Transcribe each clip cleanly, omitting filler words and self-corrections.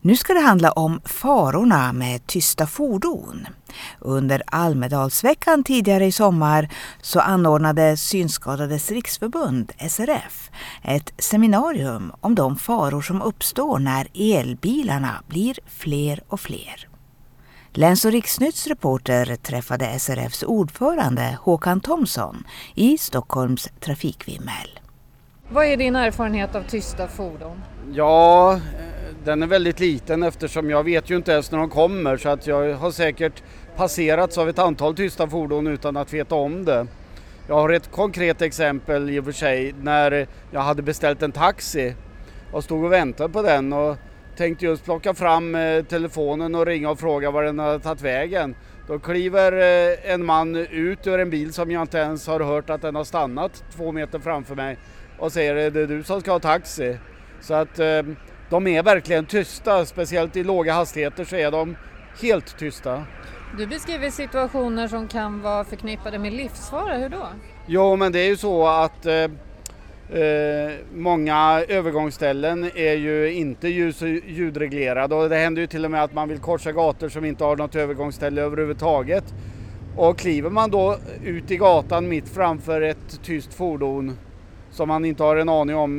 Nu ska det handla om farorna med tysta fordon. Under Almedalsveckan tidigare i sommar så anordnade Synskadades riksförbund, SRF, ett seminarium om de faror som uppstår när elbilarna blir fler och fler. Läns- och Riksnytts reporter träffade SRFs ordförande Håkan Thomsson i Stockholms trafikvimmel. Vad är din erfarenhet av tysta fordon? Ja, den är väldigt liten eftersom jag vet ju inte ens när de kommer, så att jag har säkert passerats av ett antal tysta fordon utan att veta om det. Jag har ett konkret exempel i och för sig när jag hade beställt en taxi och stod och väntade på den och tänkte just plocka fram telefonen och ringa och fråga var den hade tagit vägen. Då kliver en man ut ur en bil som jag inte ens har hört att den har stannat 2 meter framför mig och säger: det är du som ska ha taxi. Så att de är verkligen tysta, speciellt i låga hastigheter så är de helt tysta. Du beskriver situationer som kan vara förknippade med livsfara, hur då? Jo, men det är ju så att många övergångsställen är ju inte ljus- och ljudreglerade och det händer ju till och med att man vill korsa gator som inte har något övergångsställe överhuvudtaget. Och kliver man då ut i gatan mitt framför ett tyst fordon som man inte har en aning om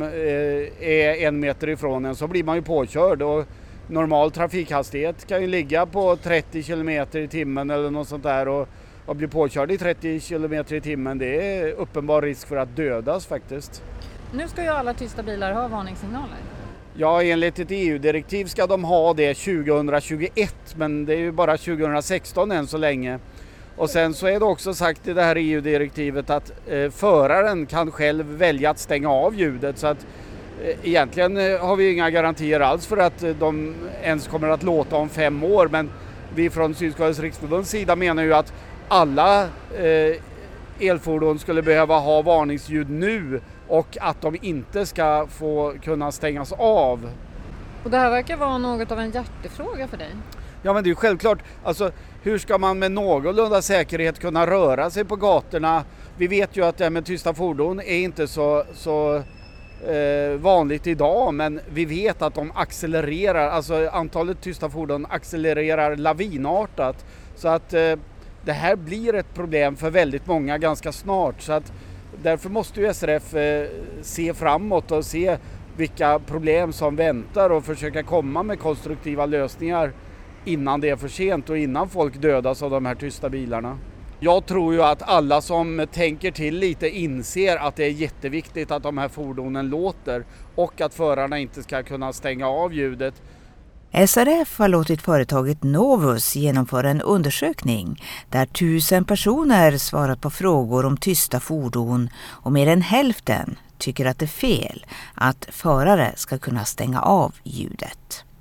är 1 meter ifrån en, så blir man ju påkörd. Och normal trafikhastighet kan ju ligga på 30 km i timmen eller något sånt där, och bli påkörd i 30 km i timmen, det är uppenbar risk för att dödas faktiskt. Nu ska ju alla tysta bilar ha varningssignaler. Ja, enligt ett EU-direktiv ska de ha det 2021, men det är ju bara 2016 än så länge. Och sen så är det också sagt i det här EU-direktivet att föraren kan själv välja att stänga av ljudet, så att egentligen har vi inga garantier alls för att de ens kommer att låta om 5 år, men vi från Synskadades riksförbunds sida menar ju att alla elfordon skulle behöva ha varningsljud nu och att de inte ska få kunna stängas av. Och det här verkar vara något av en hjärtefråga för dig. Ja, men det är ju självklart. Alltså, hur ska man med någorlunda säkerhet kunna röra sig på gatorna? Vi vet ju att det med tysta fordon är inte så vanligt idag, men vi vet att de accelererar, alltså antalet tysta fordon accelererar lavinartat. Så att det här blir ett problem för väldigt många ganska snart. Så att därför måste ju SRF se framåt och se vilka problem som väntar och försöka komma med konstruktiva lösningar innan det är för sent och innan folk dödas av de här tysta bilarna. Jag tror ju att alla som tänker till lite inser att det är jätteviktigt att de här fordonen låter och att förarna inte ska kunna stänga av ljudet. SRF har låtit företaget Novus genomföra en undersökning där 1000 personer svarat på frågor om tysta fordon och mer än hälften tycker att det är fel att förare ska kunna stänga av ljudet.